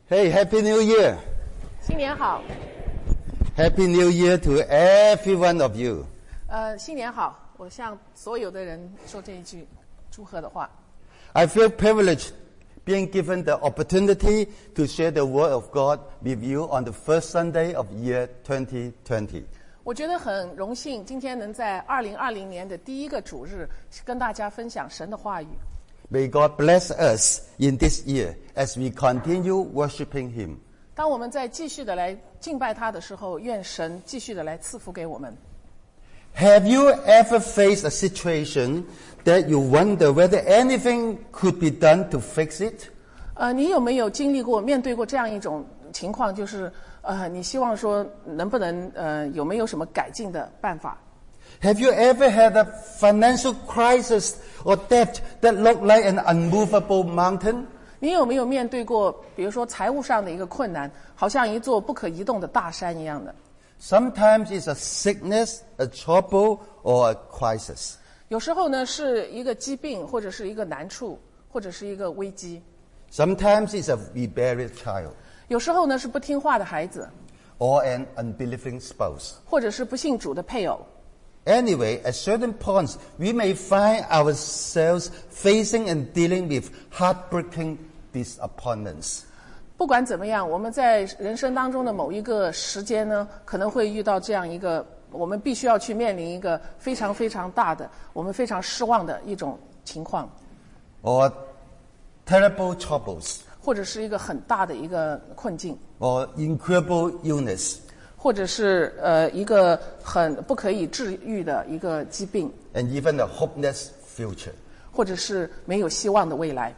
Hey, Happy New Year! 新年好。 Happy New Year to every one of you. 新年好，我向所有的人说这一句祝贺的话。 I feel privileged being given the opportunity to share the Word of God with you on the first Sunday of year 2020. 我觉得很荣幸，今天能在2020年的第一个主日跟大家分享神的话语。 May God bless us in this year as we continue worshiping Him. 当我们在继续的来敬拜他的时候，愿神继续的来赐福给我们。 Have you ever faced a situation that you wonder whether anything could be done to fix it? 你有没有经历过、面对过这样一种情况，就是你希望说能不能有没有什么改进的办法？ Have you ever had a financial crisis or debt that looked like an unmovable mountain? 你有没有面对过，比如说财务上的一个困难，好像一座不可移动的大山一样的？ Sometimes it's a sickness, a trouble, or a crisis. 有时候呢是一个疾病，或者是一个难处，或者是一个危机。 Sometimes it's a rebellious child 有时候呢是不听话的孩子， or an unbelieving spouse. 或者是不信主的配偶。 Anyway, at certain points, we may find ourselves facing and dealing with heartbreaking disappointments. 不管怎么样，我们在人生当中的某一个时间呢，可能会遇到这样一个，我们必须要去面临一个非常非常大的，我们非常失望的一种情况， Or terrible troubles, 或者是一个很大的一个困境， or incurable illness, 或者是一个很不可以治愈的一个疾病， and even a hopeless future. 或者是没有希望的未来。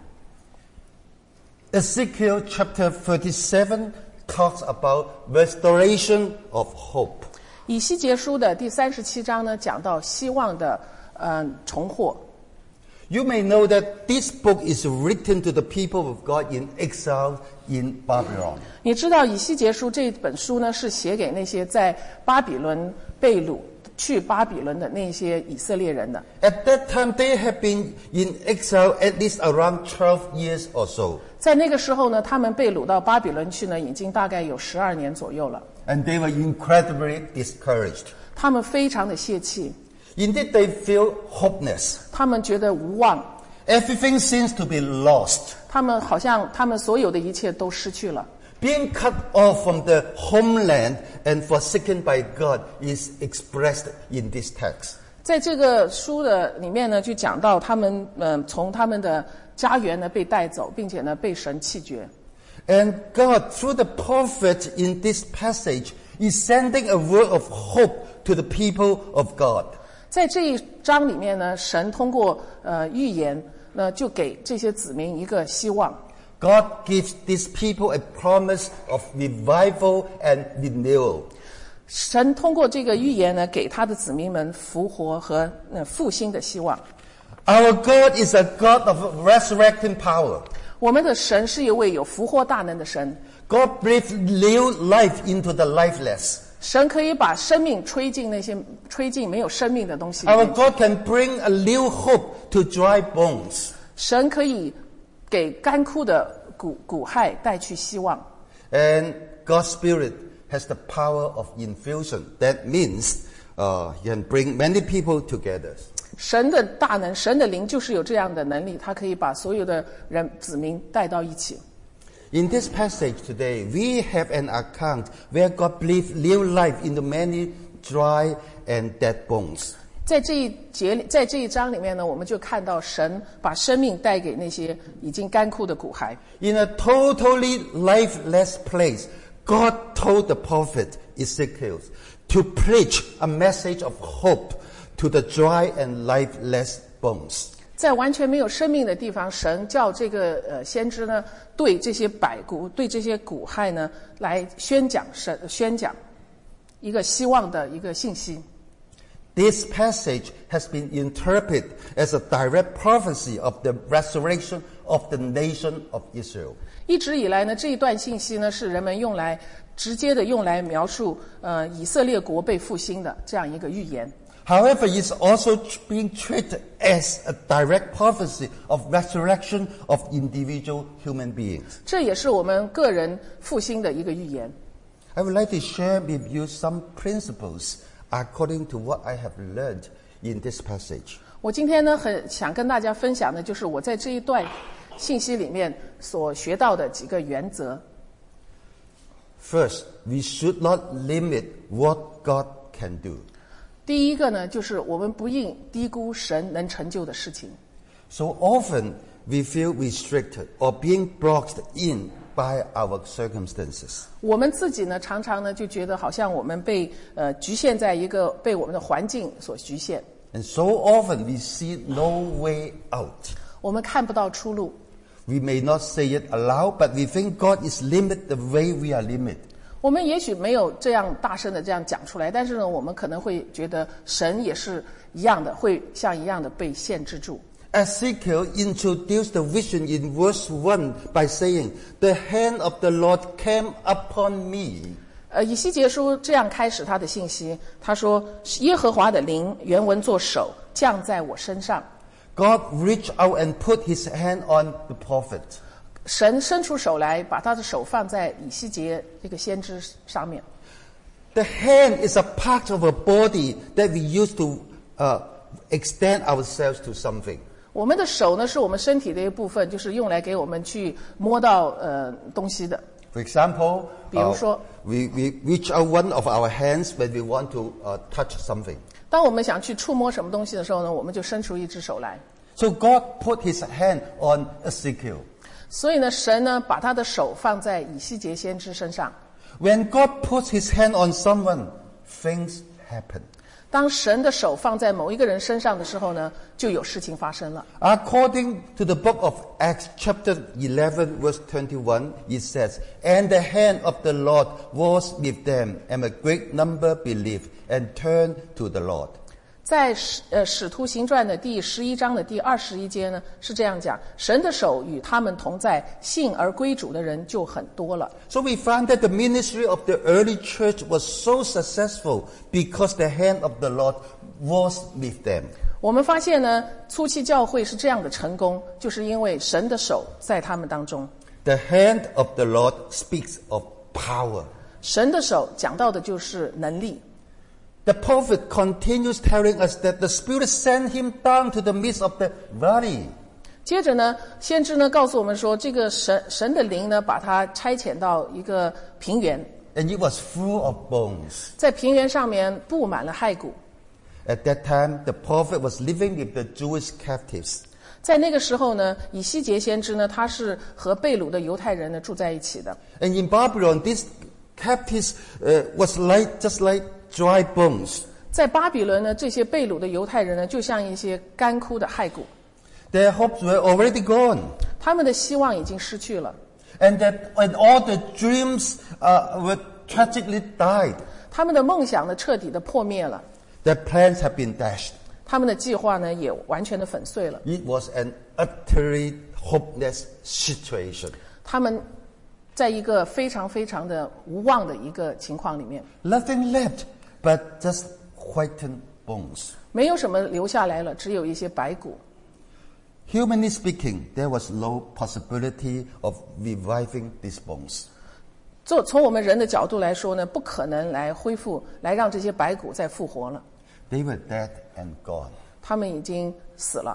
Ezekiel chapter 37 talks about restoration of hope. 以西结书的第37章呢，讲到希望的重获。 You may know that this book is written to the people of God in exile in Babylon. 你知道以西结书这本书呢，是写给那些在巴比伦被掳去巴比伦的那些以色列人的。 At that time, they had been in exile at least around 12 years or so. 在那个时候呢，他们被掳到巴比伦去呢，已经大概有12年左右了。 And they were incredibly discouraged. 他们非常的泄气， Indeed, they feel hopeless. 他们觉得无望， Everything seems to be lost. 他们好像他们所有的一切都失去了。 Being cut off from the homeland and forsaken by God is expressed in this text. 在这个书的里面呢，就讲到他们从他们的家园呢被带走，并且呢被神弃绝。 And God, through the prophet in this passage, is sending a word of hope to the people of God. 在这一章里面呢，神通过预言呢，就给这些子民一个希望。 God gives these people a promise of revival and renewal. 神通过这个预言呢，给他的子民们复活和复兴的希望。 Our God is a God of resurrecting power. 我们的神是一位有复活大能的神， God breathes new life into the lifeless. 神可以把生命吹进没有生命的东西里 Our 面。 God can bring a new hope to dry bones. 神可以给干枯的骨骸带去希望。 And God's Spirit has the power of infusion. That means He can bring many people together. 神的大能，神的灵就是有这样的能力，他可以把所有的人子民带到一起。 In this passage today, we have an account where God breathed new life into many dry and dead bones. 在这一章里面呢，我们就看到神把生命带给那些已经干枯的骨骸。 In a totally lifeless place, God told the prophet Ezekiel to preach a message of hope to the dry and lifeless bones. 在完全没有生命的地方，神叫这个先知呢，对这些百骨、对这些骨骸呢，来宣讲一个希望的一个信息。 This passage has been interpreted as a direct prophecy of the resurrection of the nation of Israel. 一直以来呢，这一段信息呢，是人们直接的用来描述以色列国被复兴的这样一个预言。 However, it's also being treated as a direct prophecy of resurrection of individual human beings. 这也是我们个人复兴的一个预言。 I would like to share with you some principles according to what I have learned in this passage. 我今天呢，很想跟大家分享的就是我在这一段信息里面所学到的几个原则。 First, we should not limit what God can do. 第一个呢，就是我们不应低估神能成就的事情。 So often we feel restricted or being blocked in by our circumstances. 我们自己呢，常常呢就觉得好像我们被局限在一个被我们的环境所局限。 And so often we see no way out. 我们看不到出路。 We may not say it aloud, but we think God is limited the way we are limited. 我们也许没有这样大声的这样讲出来，但是呢，我们可能会觉得神也是一样的，会像一样的被限制住。 Ezekiel introduced the vision in verse 1 by saying, "The hand of the Lord came upon me." 以西结书这样开始他的信息，他说：“耶和华的灵，原文作手，降在我身上。” God reached out and put his hand on the prophet. 神伸出手来，把他的手放在以西结这个先知上面。 The hand is a part of a body that we use to extend ourselves to something. 我们的手呢，是我们身体的一部分，就是用来给我们去摸到东西的。 For example, 比如说 we reach out one of our hands when we want to touch something. 当我们想去触摸什么东西的时候呢，我们就伸出一只手来。 So God put his hand on Ezekiel. 所以呢，神呢把他的手放在以西结先知身上。 When God puts his hand on someone, things happen. 当神的手放在某一个人身上的时候呢，就有事情发生了。 According to the book of Acts chapter 11 verse 21, it says, "And the hand of the Lord was with them, and a great number believed and turned to the Lord." 在使徒行传的第11章的第21节呢，是这样讲：神的手与他们同在，信而归主的人就很多了。 So we find that the ministry of the early church was so successful because the hand of the Lord was with them. 我们发现呢，初期教会是这样的成功，就是因为神的手在他们当中。 The hand of the Lord speaks of power. 神的手讲到的就是能力。 The prophet continues telling us that the Spirit sent him down to the midst of the valley. 接着呢，先知呢告诉我们说，这个神的灵呢，把他差遣到一个平原， And it was full of bones. 在平原上面布满了骸骨。 At that time, the prophet was living with the Jewish captives. 在那个时候呢，以西结先知呢，他是和被掳的犹太人呢住在一起的。 And in Babylon, these captives was just like dry bones. 在巴比伦呢，这些被掳的犹太人呢，就像一些干枯的骸骨， Their hopes were already gone. 他们的希望已经失去了， And all the dreams were tragically died. 他们的梦想呢彻底的破灭了， Their plans have been dashed. 他们的计划呢也完全的粉碎了。 It was an utterly hopeless situation. 他们在一个非常非常的无望的一个情况里面， Nothing left but just whitened bones. 没有什么留下来了，只有一些白骨。 Humanly speaking, there was no possibility of reviving these bones. 从我们人的角度来说呢，不可能来恢复，来让这些白骨再复活了。 They were dead and gone. 他们已经死了，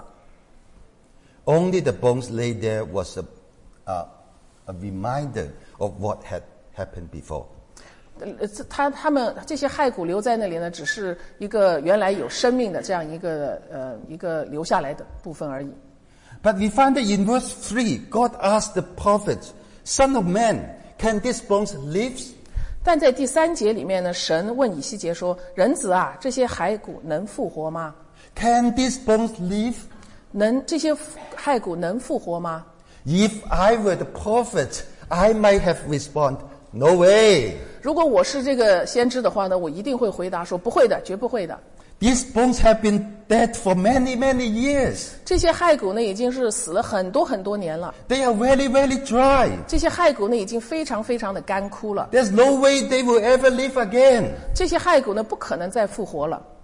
Only the bones laid there was a reminder of what had happened before. 他们这些骸骨留在那里呢，只是一个原来有生命的这样一个留下来的部分而已。 But we find that in verse 3, God asked the prophet, "Son of man, can these bones live?" 但在第3节里面呢，神问以西结说：“人子啊，这些骸骨能复活吗？ Can these bones live? 这些骸骨能复活吗？” If I were the prophet, I might have responded, "No way." 如果我是这个先知的话呢，我一定会回答说：“不会的，绝不会的。” These bones have been dead for many, many years. 这些骸骨呢，已经是死了很多很多年了。 They are very, very dry. 这些骸骨呢，已经非常非常的干枯了。 There's no way they will ever live again. 这些骸骨呢，不可能再复活了。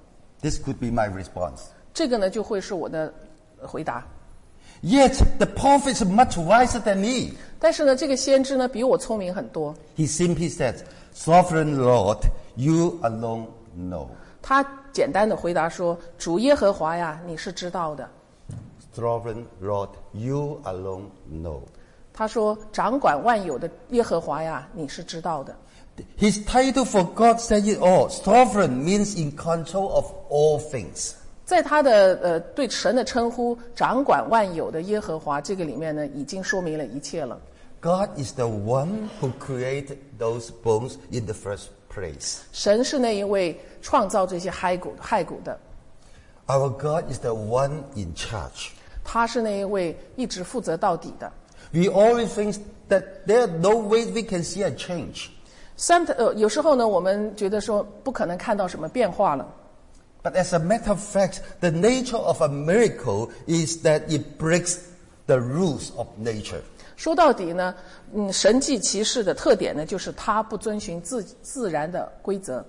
This could be my response. 这个呢就会是我的回答。 Yet the prophet is much wiser than me. 但是呢，这个先知呢比我聪明很多。 He simply said, Sovereign Lord, you alone know. 他简单的回答说：“主耶和华呀，你是知道的。” Sovereign Lord, you alone know. 他说：“掌管万有的耶和华呀，你是知道的。” His title for God said it all. Sovereign means in control of all things. 在他的对神的称呼“掌管万有的耶和华”这个里面呢，已经说明了一切了。 God is the one who created those bones in the first place. 神是那一位创造这些骸骨的。 Our God is the one in charge. 他是那一位一直负责到底的。 We always think that there are no ways we can see a change. 有时候呢，我们觉得说不可能看到什么变化了。 But as a matter of fact, the nature of a miracle is that it breaks the rules of nature. 说到底呢，神迹奇事的特点呢，就是它不遵循自然的规则。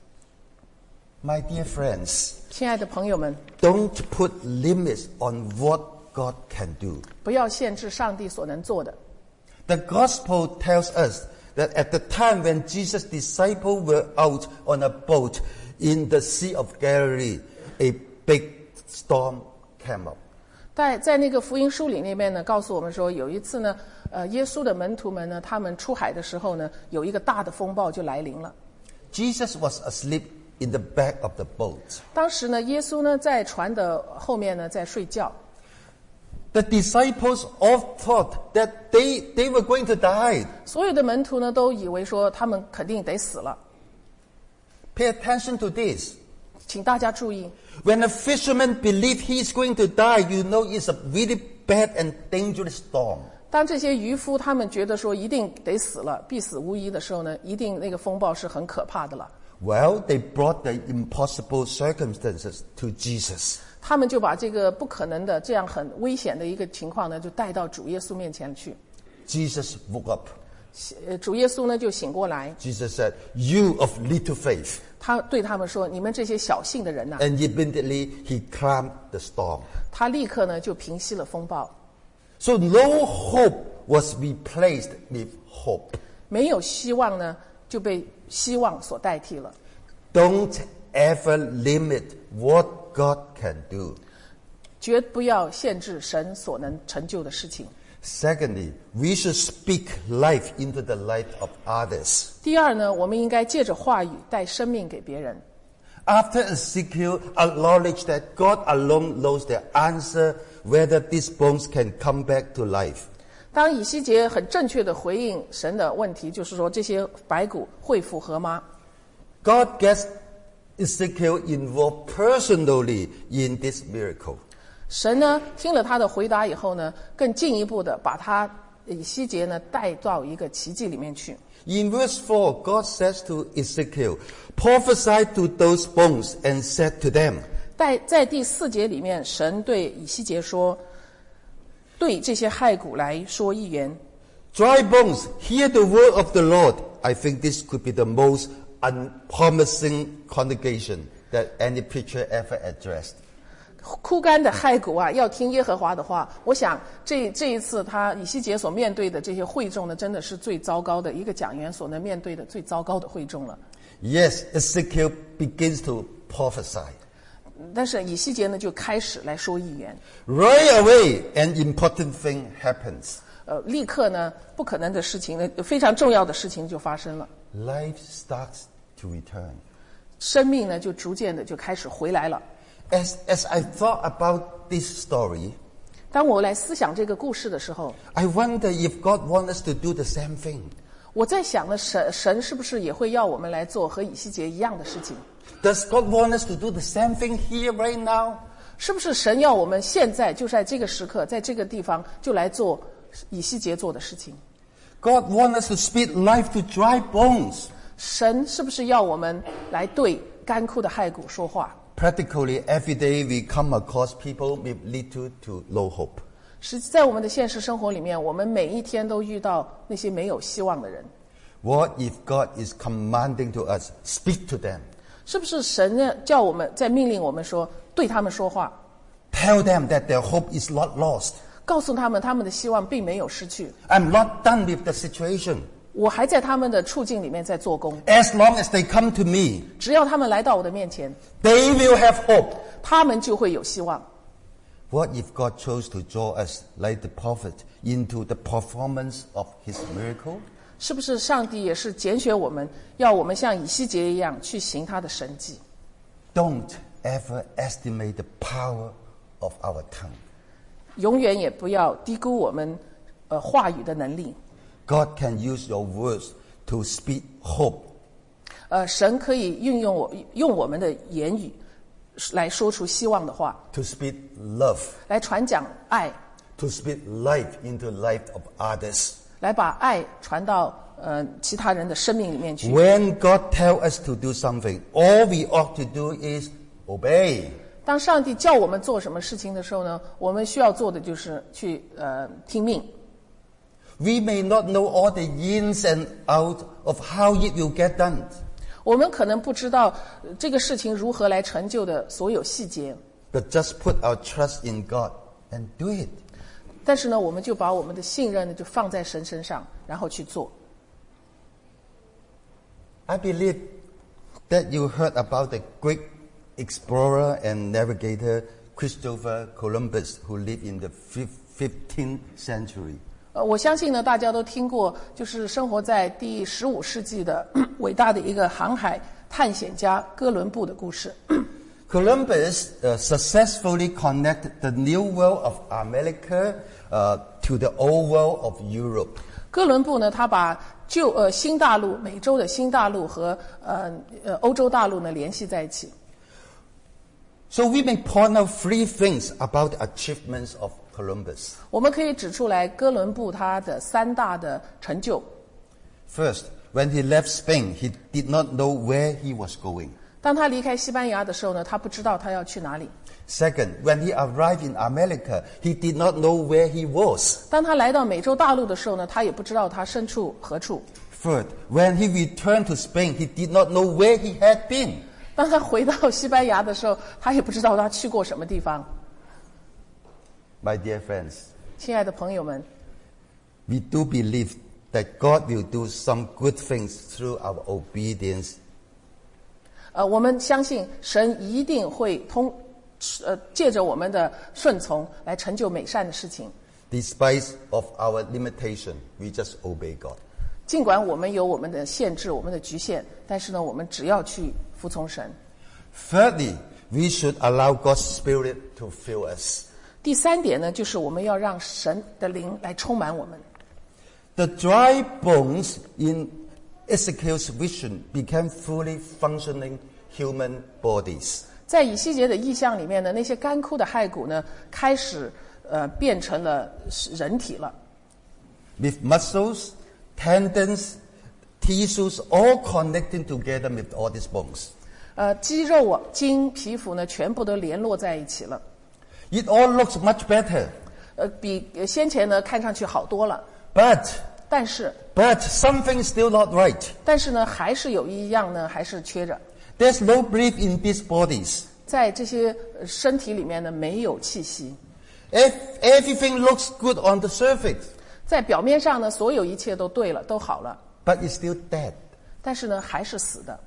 My dear friends, 亲爱的朋友们， don't put limits on what God can do. 不要限制上帝所能做的。 The gospel tells us that at the time when Jesus' disciples were out on a boat in the Sea of Galilee, a big storm came up. 在那个福音书里面呢，告诉我们说，有一次呢，耶稣的门徒们呢，他们出海的时候呢，有一个大的风暴就来临了。 Jesus was asleep in the back of the boat. 当时呢，耶稣呢在船的后面呢在睡觉。 The disciples all thought that they were going to die. 所有的门徒呢都以为说他们肯定得死了。 Pay attention to this. 请大家注意， When a fisherman believes he's going to die, you know it's a really bad and dangerous storm. 当这些渔夫他们觉得说一定得死了，必死无疑的时候呢，一定那个风暴是很可怕的了。 Well, they brought the impossible circumstances to Jesus. 他们就把这个不可能的、这样很危险的一个情况呢，就带到主耶稣面前去。 Jesus woke up. 主耶稣呢就醒过来， Jesus said, "You of little faith." 他对他们说：“你们这些小信的人呐！” And immediately he calmed the storm. 他立刻呢就平息了风暴。 So no hope was replaced with hope. 没有希望呢，就被希望所代替了。 Don't ever limit what God can do. 绝不要限制神所能成就的事情。 Secondly, we should speak life into the life of others. 第二呢，我们应该借着话语带生命给别人。 After Ezekiel acknowledged that God alone knows the answer whether these bones can come back to life. 当以西结很正确的回应神的问题，就是说这些白骨会复活吗？ God gets Ezekiel involved personally in this miracle. 神呢听了他的回答以后呢，更进一步的把他以西结呢带到一个奇迹里面去。 In verse 4, God says to Ezekiel, "Prophesy to those bones and said to them." 在第4节里面，神对以西结说：“对这些骸骨来说预言。 Dry bones, hear the word of the Lord. I think this could be the most unpromising congregation that any preacher ever addressed. 枯干的骸骨啊，要听耶和华的话。”我想这一次以西结所面对的这些会众呢，真的是最糟糕的一个讲员所能面对的最糟糕的会众了。 Yes, Ezekiel begins to prophesy. 但是以西结呢就开始来说预言。 Right away, an important thing happens. 立刻呢，不可能的事情呢，非常重要的事情就发生了。 Life starts to return. 生命呢，就逐渐的就开始回来了。 As I thought about this story, 当我来思想这个故事的时候， I wonder if God wants us to do the same thing. 我在想呢，神是不是也会要我们来做和以西结一样的事情？ Does God want us to do the same thing here right now? 是不是神要我们现在就在这个时刻，在这个地方就来做以西结做的事情？ God wants us to speak life to dry bones. 神是不是要我们来对干枯的骸骨说话？ Practically every day we come across people with little to no hope. 在我们的现实生活里面，我们每一天都遇到那些没有希望的人。 What if God is commanding to us, speak to them? 是不是神呢叫我们在命令我们说对他们说话， Tell them that their hope is not lost. 告诉他们他们的希望并没有失去， I'm not done with the situation. 我还在他们的处境里面在做工， As long as they come to me, 只要他们来到我的面前， they will have hope. 他们就会有希望。 What if God chose to draw us, like the prophet, into the performance of his miracle? 是不是上帝也是拣选我们，要我们像以西结一样去行他的神迹？ Don't ever estimate the power of our tongue. 永远也不要低估我们话语的能力。 God can use your words to speak hope. 神可以用我们的言语来说出希望的话， To speak love, 来传讲爱， to speak life into the life of others. 来把爱传到其他人的生命里面去。 When God tells us to do something, all we ought to do is obey. 当上帝叫我们做什么事情的时候呢，我们需要做的就是去听命。 We may not know all the ins and outs of how it will get done. 我们可能不知道这个事情如何来成就的所有细节， But just put our trust in God and do it. 但是呢，我们就把我们的信任呢就放在神身上，然后去做。 I believe that you heard about the great explorer and navigator Christopher Columbus, who lived in the 15th century. 我相信呢，大家都听过，就是生活在第15世纪的伟大的一个航海探险家哥伦布的故事。 Columbus successfully connected the New World of America to the Old World of Europe. 哥伦布呢，他把新大陆、美洲的新大陆和欧洲大陆呢联系在一起。 So we may point out three things about the achievements of Columbus. 我们可以指出来哥伦布他的3大的成就。 First, when he left Spain, he did not know where he was going. 当他离开西班牙的时候呢，他不知道他要去哪里。 Second, when he arrived in America, he did not know where he was. 当他来到美洲大陆的时候呢，他也不知道他身处何处。 Third, when he returned to Spain, he did not know where he had been. 当他回到西班牙的时候，他也不知道他去过什么地方。 My dear friends, 亲爱的朋友们， we do believe that God will do some good things through our obedience. 我们相信神一定会借着我们的顺从来成就美善的事情。 Despite of our limitation, we just obey God. 尽管我们有我们的限制、我们的局限，但是呢，我们只要去服从神。 Thirdly, we should allow God's Spirit to fill us. 第3点呢，就是我们要让神的灵来充满我们。 The dry bones in Ezekiel's vision became fully functioning human bodies. 在以西结的意象里面呢，那些干枯的骸骨呢，开始变成了人体了。 With muscles, tendons, tissues, all connecting together with all these bones. 肌肉啊、筋、皮肤呢，全部都联络在一起了。 It all looks much better. 比先前呢看上去好多了。 But 但是 something is still not right. 但是呢，还是有一样呢，还是缺着。 There's no breath in these bodies. 在这些身体里面呢，没有气息。 Everything looks good on the surface. 在表面上呢，所有一切都对了，都好了， But it's still dead. 但是呢，还是死的。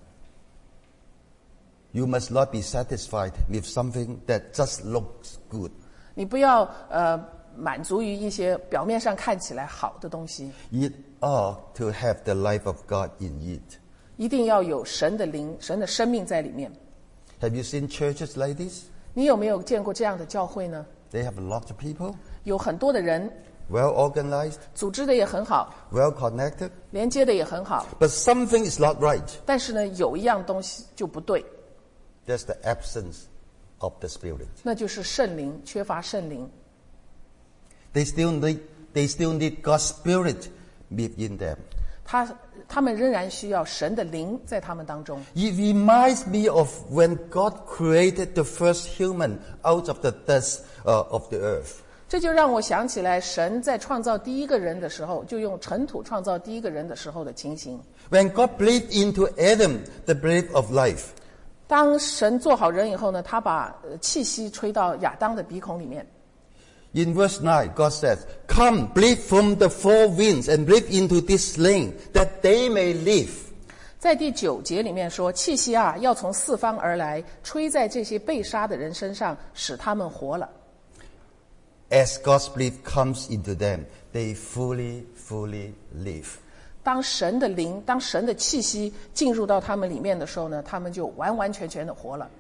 You must not be satisfied with something that just looks good. 你不要满足于一些表面上看起来好的东西， It ought to have the life of God in it. 一定要有神的灵、神的生命在里面。 Have you seen churches like this? 你有没有见过这样的教会呢？ They have a lot of people, 有很多的人， well organized, 组织的也很好， well connected, 连接的也很好， but something is not right. 但是呢，有一样东西就不对， That's the absence of the Spirit. 那就是圣灵，缺乏圣灵。 They still need God's Spirit within them. 他们仍然需要神的灵在他们当中。 It reminds me of when God created the first human out of the dust of the earth. 这就让我想起来，神在创造第一个人的时候，就用尘土创造第一个人的时候的情形。 When God breathed into Adam the breath of life, 当神做好人以后呢，他把气息吹到亚当的鼻孔里面。 In verse 9, God says, "Come, breathe from the four winds and breathe into this slain, that they may live." 在第9节里面说，气息啊，要从四方而来，吹在这些被杀的人身上，使他们活了。 As God's breath comes into them, they fully live. 当神的灵，当神的气息进入到他们里面的时候呢，他们就完完全全的活了。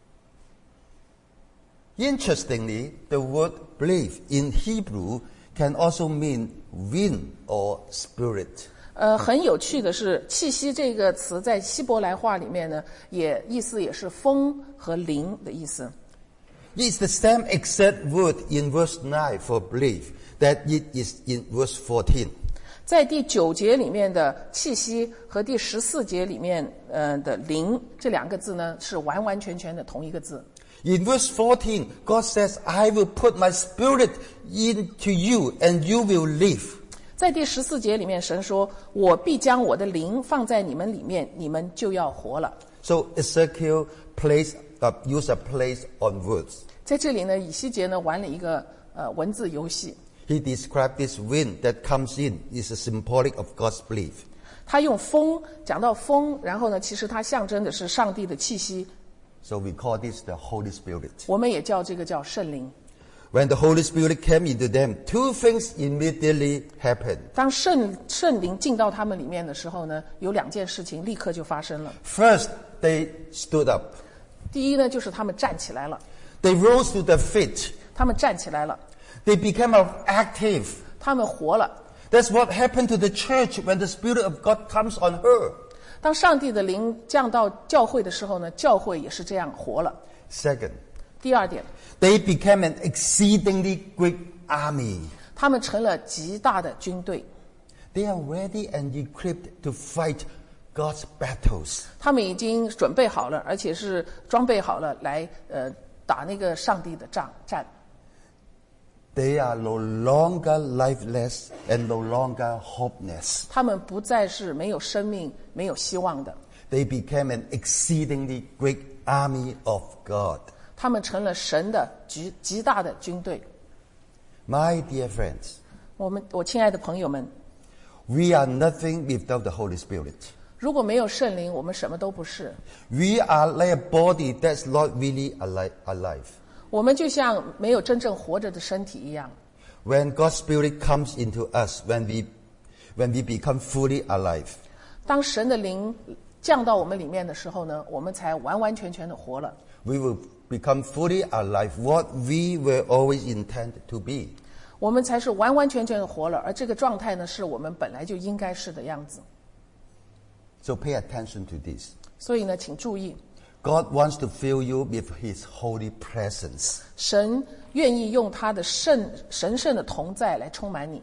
Interestingly, the word breathe in Hebrew can also mean wind or spirit. 很有趣的是，气息这个词在希伯来话里面呢，意思也是风和灵的意思。 It's the same exact word in verse 9 for breathe that it is in verse 14. 在第9节里面的气息和第14节里面的灵这2个字呢，是完完全全的同一个字。 In verse 14, God says, "I will put my spirit into you and you will live." 在第14节里面，神说：“我必将我的灵放在你们里面，你们就要活了。” So Ezekiel use a place on words. 在这里呢，以西结呢玩了一个文字游戏。 He described this wind that comes in is a symbolic of God's breath. 他用风讲到风，然后呢，其实它象征的是上帝的气息。 So we call this the Holy Spirit. 我们也叫这个叫圣灵。 When the Holy Spirit came into them, two things immediately happened. 当圣灵进到他们里面的时候呢，有2件事情立刻就发生了。 First, they stood up. 第一呢，就是他们站起来了。 They rose to their feet. 他们站起来了。 They became active. 他们活了。 That's what happened to the church when the Spirit of God comes on her. 当上帝的灵降到教会的时候呢，教会也是这样活了。 Second, 第二点， they became an exceedingly great army. 他们成了极大的军队。 They are ready and equipped to fight God's battles. 他们已经准备好了，而且是装备好了来打那个上帝的战。 They are no longer lifeless and no longer hopeless. 他们不再是没有生命、没有希望的。 They became an exceedingly great army of God. 他们成了神的极大的军队。 My dear friends, 我亲爱的朋友们， we are nothing without the Holy Spirit. 如果没有圣灵，我们什么都不是。 We are like a body that's not really alive. 我们就像没有真正活着的身体一样。 When God's Spirit comes into us, when we become fully alive, 当神的灵降到我们里面的时候呢，我们才完完全全的活了。 we will become fully alive, what we were always intended to be. 我们才是完完全全的活了，而这个状态呢，是我们本来就应该是的样子。 So pay attention to this. 所以呢，请注意， God wants to fill you with His holy presence. 神愿意用他的神圣的同在来充满你。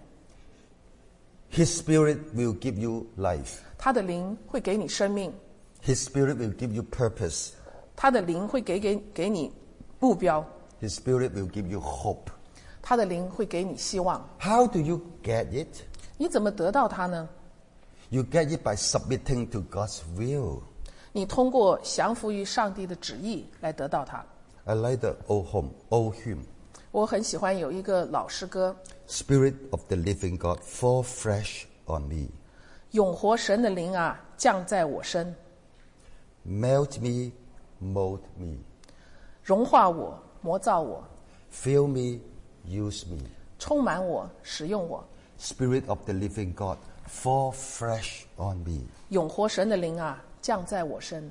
His Spirit will give you life. 他的灵会给你生命， His Spirit will give you purpose. 他的灵会给你目标， His Spirit will give you hope. 他的灵会给你希望。 How do you get it? 你怎么得到它呢？ You get it by submitting to God's will. 你通过降服于上帝的旨意来得到它。 I like the old hymn. 我很喜欢有一个老诗歌， Spirit of the living God, fall fresh on me. 永活神的灵啊，降在我身， Melt me, mold me. 融化我，磨造我， Fill me, use me. 充满我，使用我。 Spirit of the living God, fall fresh on me. 永活神的灵啊，降在我身，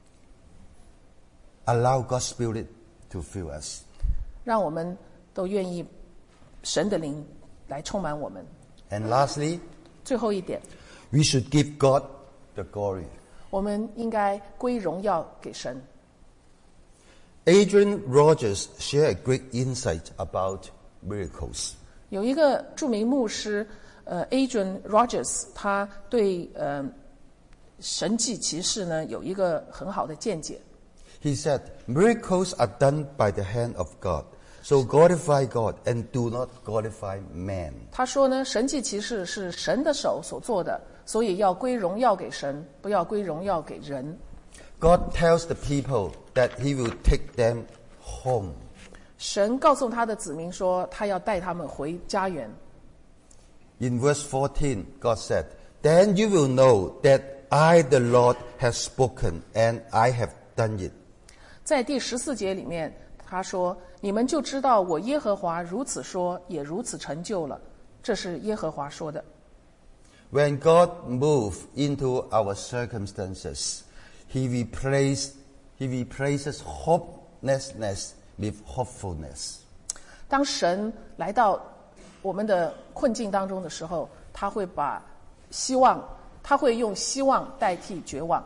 Allow God's Spirit to fill us. 让我们都愿意神的灵来充满我们。 And lastly, 最后一点， we should give God the glory. 我们应该归荣耀给神。 Adrian Rogers shared a great insight about miracles. 有一个著名牧师Adrian Rogers， 他对神迹奇事呢有一个很好的见解。 He said, miracles are done by the hand of God. So glorify God and do not glorify man. 他说呢，神迹奇事是神的手所做的，所以要归荣耀给神，不要归荣耀给人。 God tells the people that he will take them home. 神告诉他的子民说，他要带他们回家园。 In verse 14, God said, "Then you will know that I, the Lord, have spoken, and I have done it." 在第14节里面，他说：“你们就知道我耶和华如此说，也如此成就了。”这是耶和华说的。 When God moves into our circumstances, He replaces hopelessness with hopefulness. 当神来到我们的困境当中的时候，他会用希望代替绝望。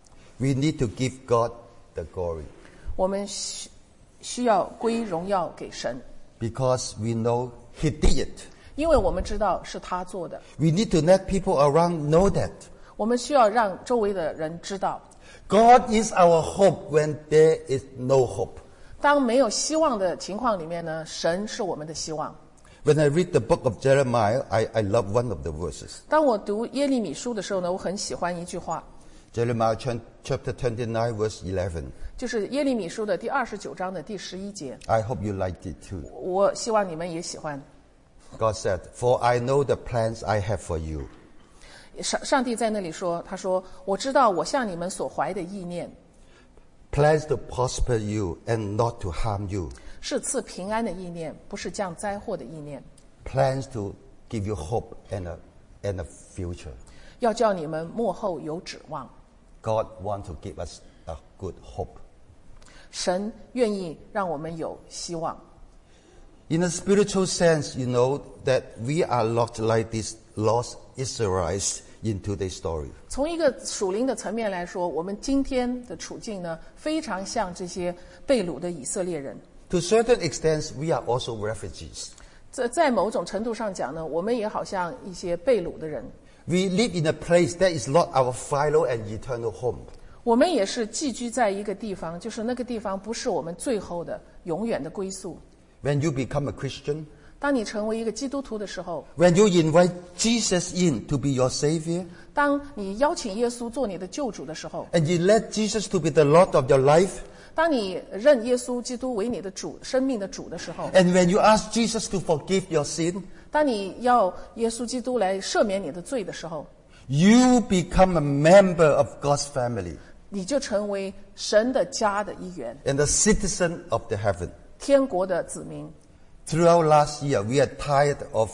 We need to give God the glory. 我们需要归荣耀给神， Because we know He did it. 因为我们知道是他做的。 We need to let people around know that. 我们需要让周围的人知道， God is our hope when there is no hope. 当没有希望的情况里面呢，神是我们的希望。 When I read the book of Jeremiah, I love one of the verses. 当我读耶利米书的时候呢，我很喜欢一句话， Jeremiah chapter 29, verse 11. 就是耶利米书的第29章的第11节。 I hope you liked it too. 我希望你们也喜欢。 God said, "For I know the plans I have for you." 上帝在那里说，他说：“我知道我向你们所怀的意念， Plans to prosper you and not to harm you. 是赐平安的意念，不是降灾祸的意念。 Plans to give you hope and a future. 要叫你们末后有指望。 God wants to give us a good hope. 神愿意让我们有希望。 In a spiritual sense, you know that we are not like these lost Israelites in today's story. 从一个属灵的层面来说，我们今天的处境呢，非常像这些被掳的以色列人。 To certain extents, we are also refugees. 在某种程度上讲呢，我们也好像一些被掳的人。 We live in a place that is not our final and eternal home. 我们也是寄居在一个地方，就是那个地方不是我们最后的、永远的归宿。 When you become a Christian, 当你成为一个基督徒的时候， when you invite Jesus in to be your Savior, 当你邀请耶稣做你的救主的时候， and you let Jesus to be the Lord of your life, 当你认耶稣基督为你的主、生命的主的时候， and when you ask Jesus to forgive your sin, 当你要耶稣基督来赦免你的罪的时候， you become a member of God's family 你就成为神的家的一员， and a citizen of the heaven. 天国的子民。 Throughout last year, we are tired of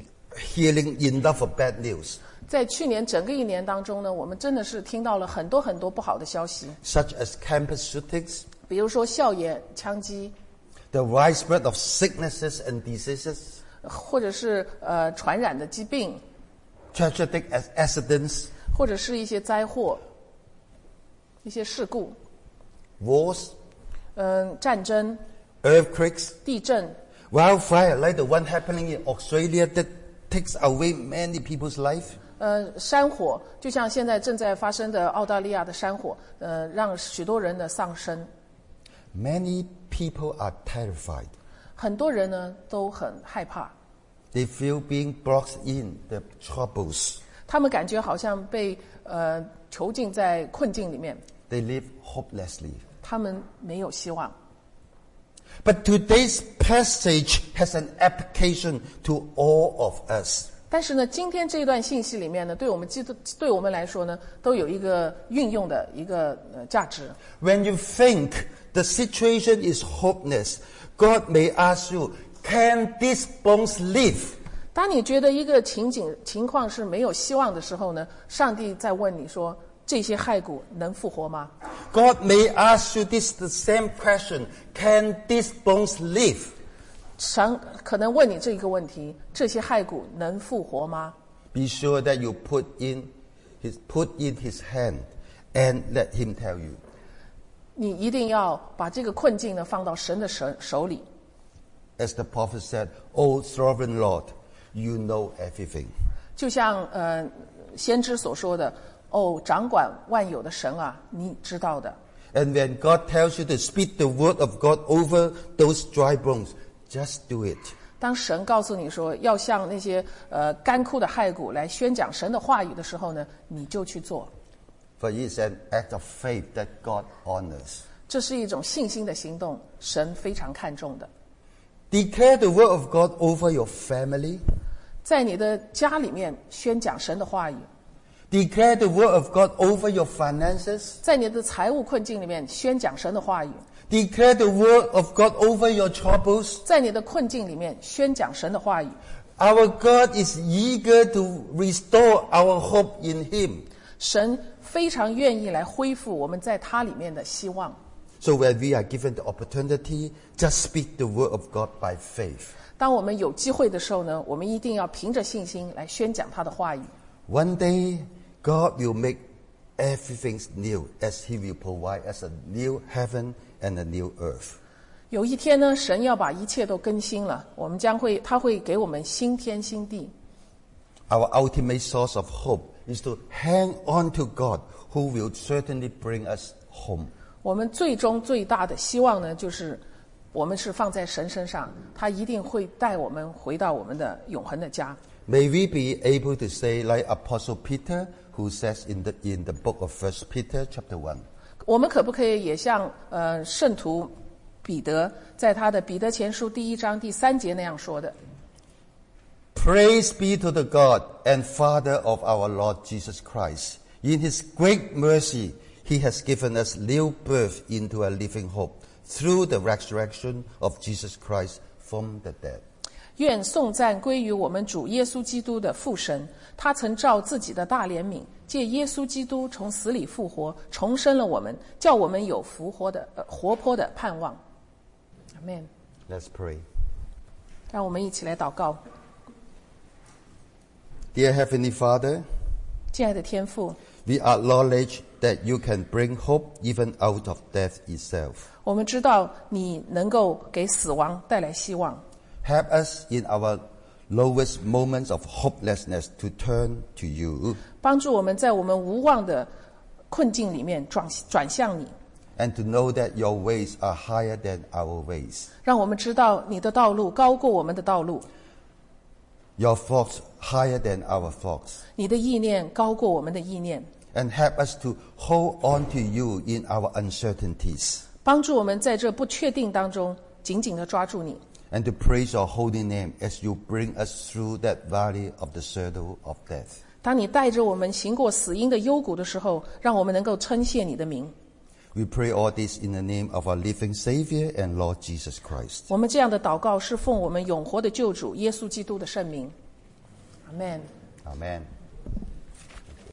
hearing enough of bad news, 在去年整个一年当中呢，我们真的是听到了很多很多不好的消息， such as campus shootings, 比如说校园枪击， the widespread of sicknesses and diseases, 或者是传染的疾病， tragic accidents, 或者是一些灾祸、一些事故， wars, 战争、 earthquakes, 地震， wildfire like the one happening in Australia that takes away many people's life. 山火，就像现在正在发生的澳大利亚的山火，让许多人的丧生。 Many people are terrified. 很多人呢都很害怕， They feel being brought in the troubles. 他们感觉好像被囚禁在困境里面， They live hopelessly. 他们没有希望。 But today's passage has an application to all of us. 但是呢，今天这一段信息里面呢，对我们来说呢，都有一个运用的一个价值。 When you think the situation is hopeless, God may ask you, can these bones live? 当你觉得一个情况是没有希望的时候呢，上帝在问你说：这些骸骨能复活吗？ God may ask you the same question, can these bones live? 神可能问你这个问题：这些骸骨能复活吗？ Be sure that you put in his hand and let him tell you. 你一定要把这个困境呢放到神的手里。 As the prophet said, "O sovereign Lord, you know everything." 就像先知所说的：哦，掌管万有的神啊，你知道的。 And when God tells you to speak the word of God over those dry bones, just do it. 当神告诉你说要向那些干枯的骸骨来宣讲神的话语的时候呢，你就去做。 For it is an act of faith that God honors. 这是一种信心的行动，神非常看重的。 Declare the word of God over your family. 在你的家里面宣讲神的话语， Declare the word of God over your finances. 在你的财务困境里面宣讲神的话语， Declare the word of God over your troubles. 在你的困境里面宣讲神的话语。 Our God is eager to restore our hope in Him. 神非常愿意来恢复我们在他里面的希望。 So when we are given the opportunity, just speak the word of God by faith. 当我们有机会的时候呢，我们一定要凭着信心来宣讲他的话语。 One day, God will make everything new as He will provide us a new heaven and a new earth. 有一天呢，神要把一切都更新了，他会给我们新天新地。 Our ultimate source of hope is to hang on to God, who will certainly bring us home. 我们最终最大的希望呢，就是我们是放在神身上，他一定会带我们回到我们的永恒的家。 May we be able to say like Apostle Peter, who says in the book of 1 Peter chapter 1. 我们可不可以也像圣徒彼得在他的彼得前书第1章第3节那样说的？ Praise be to the God and Father of our Lord Jesus Christ. In His great mercy, He has given us new birth into a living hope through the resurrection of Jesus Christ from the dead. 愿颂赞归于我们主耶稣基督的父神，他曾照自己的大怜悯，借耶稣基督从死里复活，重生了我们，叫我们有活泼的盼望。Amen。 Let's pray. 让我们一起来祷告。 Dear Heavenly Father, 亲爱的天父， we acknowledge that you can bring hope even out of death itself. 我们知道你能够给死亡带来希望。 Help us in our lowest moments of hopelessness to turn to you 帮助我们在我们无望的困境里面转向你， and to know that your ways are higher than our ways. 让我们知道你的道路高过我们的道路， Your thoughts higher than our thoughts. 你的意念高过我们的意念， And help us to hold on to you in our uncertainties 帮助我们在这不确定当中紧紧地抓住你， and to praise your holy name as you bring us through that valley of the shadow of death. 当你带着我们行过死荫的幽谷的时候，让我们能够称谢你的名。 We pray all this in the name of our living Savior and Lord Jesus Christ. 我们这样的祷告是奉我们永活的救主耶稣基督的圣名。Amen。 Amen.